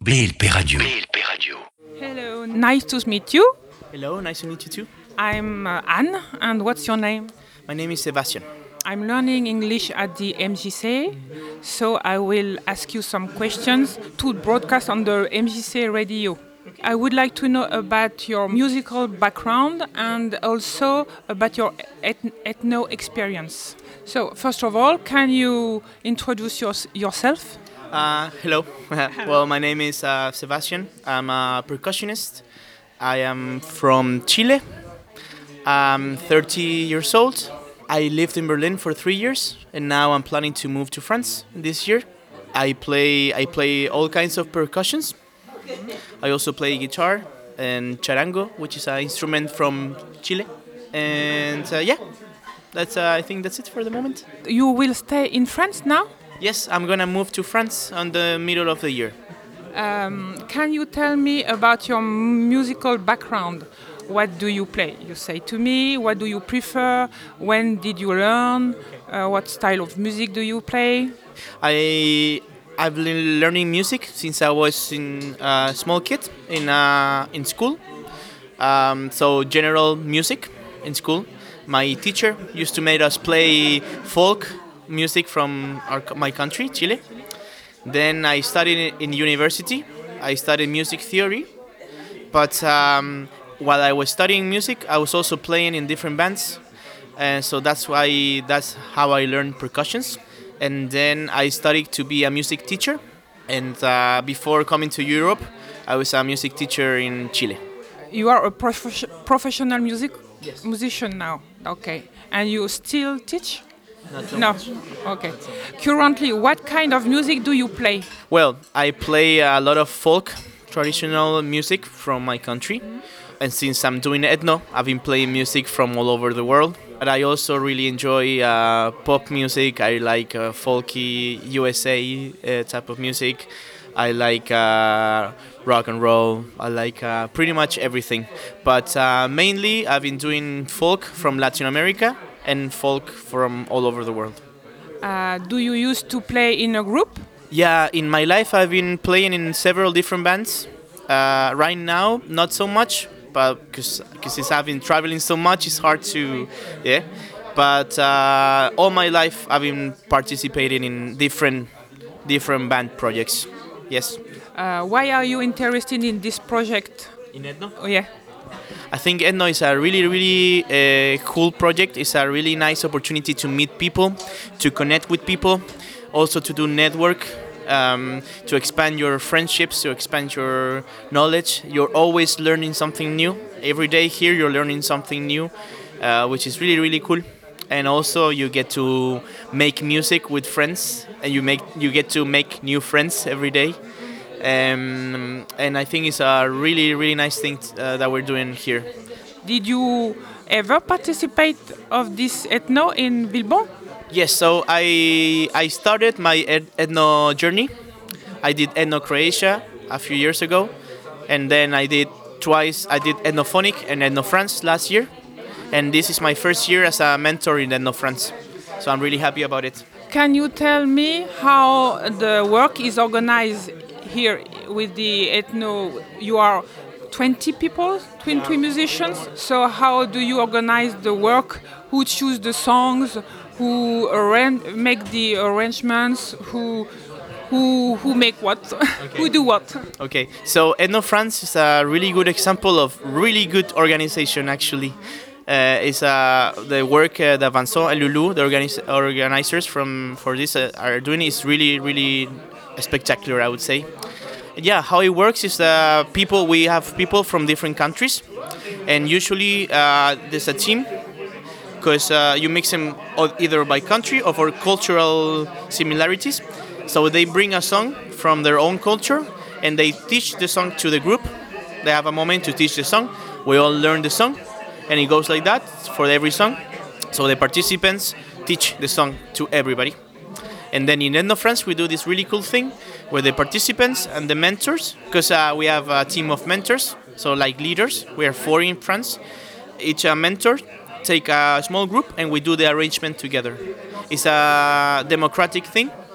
BLP Radio. Hello, nice to meet you. Hello, nice to meet you too. I'm Anne, and what's your name? My name is Sebastian. I'm learning English at the MJC, so I will ask you some questions to broadcast on the MJC radio. I would like to know about your musical background and also about your ethno experience. So, first of all, can you introduce yourself? Hello. Well, my name is Sebastian. I'm a percussionist. I am from Chile. I'm 30 years old. I lived in Berlin for 3 years, and now I'm planning to move to France this year. I play all kinds of percussions. I also play guitar and charango, which is an instrument from Chile. And I think that's it for the moment. You will stay in France now? Yes, I'm gonna move to France on the middle of the year. Can you tell me about your musical background? What do you play? You say to me, what do you prefer? When did you learn? What style of music do you play? I've been learning music since I was a small kid in school. So general music in school. My teacher used to make us play folk music from my country, Chile. Then I studied in university. I studied music theory. But while I was studying music, I was also playing in different bands. And so that's how I learned percussions. And then I studied to be a music teacher. And before coming to Europe, I was a music teacher in Chile. You are a professional musician now. Okay. And you still teach? No. Okay. Currently, what kind of music do you play? Well, I play a lot of folk, traditional music from my country. And since I'm doing ethno, I've been playing music from all over the world. But I also really enjoy pop music. I like folky USA type of music. I like rock and roll. I like pretty much everything. But mainly I've been doing folk from Latin America and folk from all over the world. Do you used to play in a group? Yeah, in my life I've been playing in several different bands. Right now, not so much, but because I've been traveling so much, it's hard to, yeah. But all my life I've been participating in different band projects. Yes. Why are you interested in this project? In ethno? Oh, yeah. I think ethno is a really cool project. It's a really nice opportunity to meet people, to connect with people, also to do network, to expand your friendships, to expand your knowledge. You're always learning something new. Every day here you're learning something new, which is really cool. And also you get to make music with friends, and you get to make new friends every day. And I think it's a really nice thing that we're doing here. Did you ever participate of this ethno in Bilbao? Yes, so I started my ethno journey. I did ethno Croatia a few years ago, and then I did Ethnophonic and Ethno France last year. And this is my first year as a mentor in Ethno France. So I'm really happy about it. Can you tell me how the work is organized here with the ethno? You are 20 people, 20 musicians. So how do you organize the work? Who choose the songs? Who make the arrangements? Who make what? Okay. Who do what? Okay, so Ethno France is a really good example of really good organization. Actually, it's the work that Vincent and Lulu, the organizers for this, are doing is really spectacular, I would say. Yeah, how it works is we have people from different countries, and usually there's a team, because you mix them either by country or for cultural similarities. So they bring a song from their own culture, and they teach the song to the group. They have a moment to teach the song. We all learn the song, and it goes like that for every song. So the participants teach the song to everybody. And then in Ethno France, we do this really cool thing where the participants and the mentors, because we have a team of mentors, so like leaders, we are 4 in France. Each mentor take a small group and we do the arrangement together. It's a democratic thing.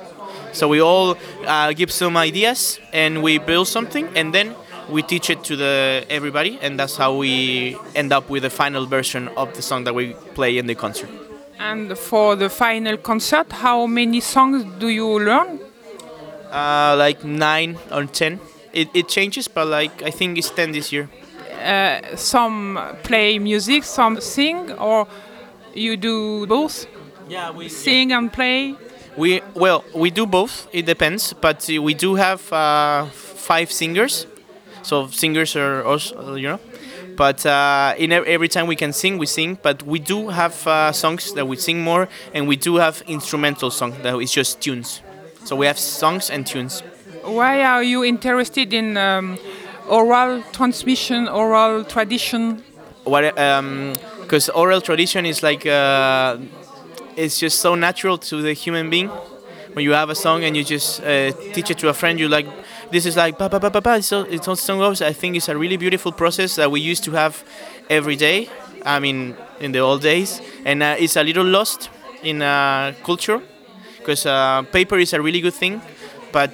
So we all give some ideas and we build something, and then we teach it to everybody, and that's how we end up with the final version of the song that we play in the concert. And for the final concert, how many songs do you learn? Like 9 or 10. It changes, but like I think it's 10 this year. Some play music, some sing, or you do both? Yeah, we Sing and play? we do both. It depends, but we do have 5 singers. So singers are also, But every time we can sing, we sing. But we do have songs that we sing more, and we do have instrumental songs that is just tunes. So we have songs and tunes. Why are you interested in oral transmission, oral tradition? Because oral tradition is like it's just so natural to the human being. When you have a song and you just teach it to a friend, you like, this is like ba ba ba ba ba. So it's all song goes. I think it's a really beautiful process that we used to have every day. I mean, in the old days, and it's a little lost in culture because paper is a really good thing, but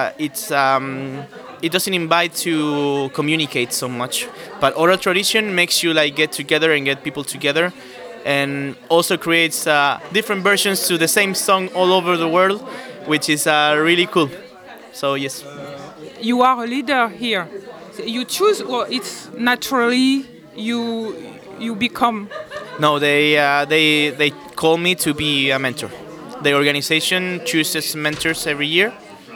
it doesn't invite to communicate so much. But oral tradition makes you like get together and get people together, and also creates different versions to the same song all over the world, which is really cool. So yes. You are a leader here. You choose, or it's naturally you become? No, they call me to be a mentor. The organization chooses mentors every year,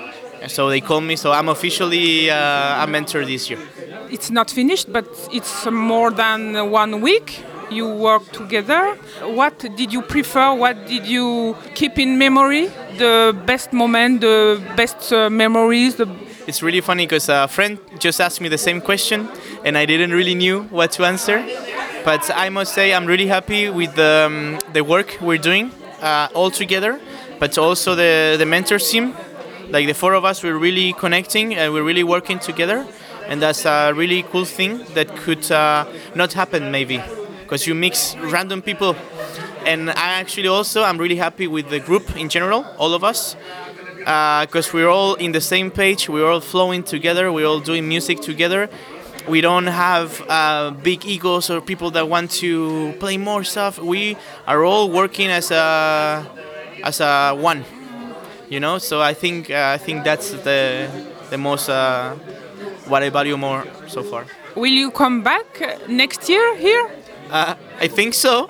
so they call me. So I'm officially a mentor this year. It's not finished, but it's more than 1 week. You work together. What did you prefer? What did you keep in memory? The best moment, the best memories? It's really funny because a friend just asked me the same question and I didn't really knew what to answer. But I must say I'm really happy with the work we're doing all together, but also the mentor team. Like the 4 of us, we're really connecting and we're really working together. And that's a really cool thing that could not happen maybe, because you mix random people. And I'm really happy with the group in general, all of us, because we're all in the same page, we're all flowing together, we're all doing music together. We don't have big egos or people that want to play more stuff. We are all working as a one, So I think that's the most what I value more so far. Will you come back next year here? I think so.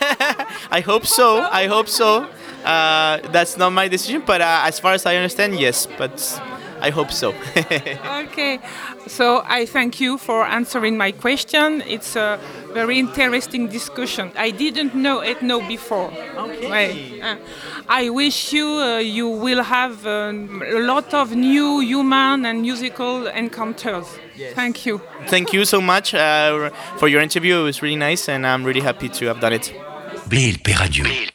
I hope so. That's not my decision, but as far as I understand, yes. But I hope so. Okay. So I thank you for answering my question. It's a very interesting discussion. I didn't know ethno before. Okay. I wish you will have a lot of new human and musical encounters. Yes. Thank you. Thank you so much for your interview. It was really nice, and I'm really happy to have done it. Blé, le Pé Radio.